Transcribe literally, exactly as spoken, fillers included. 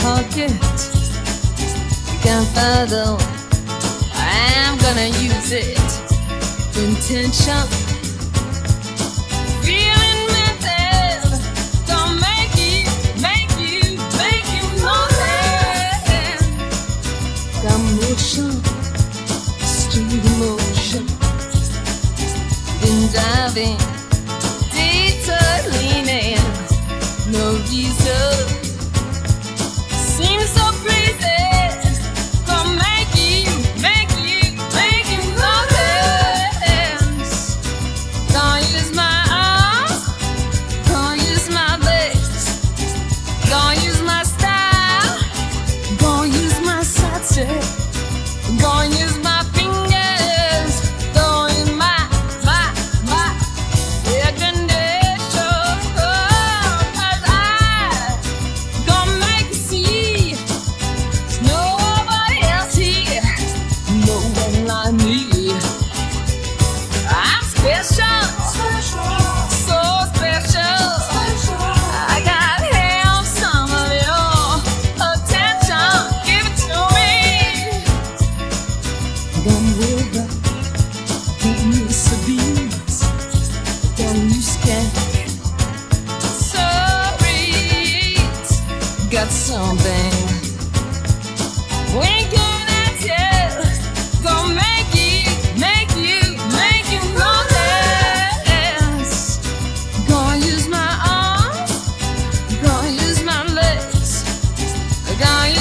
pocket. Gunpowder, I'm gonna use it. Intention, feeling method, don't make you, make you, make you notice. Got motion, street emotion, been diving, detour leaning, no reason. Seems so crazy, gonna make you, make you, make you notice. Gonna use my arms, gonna use my legs, gonna use my style, gonna use my satchel, gonna use my fingers, gonna use my, my, my imagination. Cause I gonna make you see there's nobody else here, no one like me. I'm special, so special. I got hell some of your attention. Give it to me. Don't worry, don't miss a beat. Don't you scared? Sorry, got something. Winking at you, gonna make you, make you, make you notice. Gonna use my arms, gonna use my legs, gonna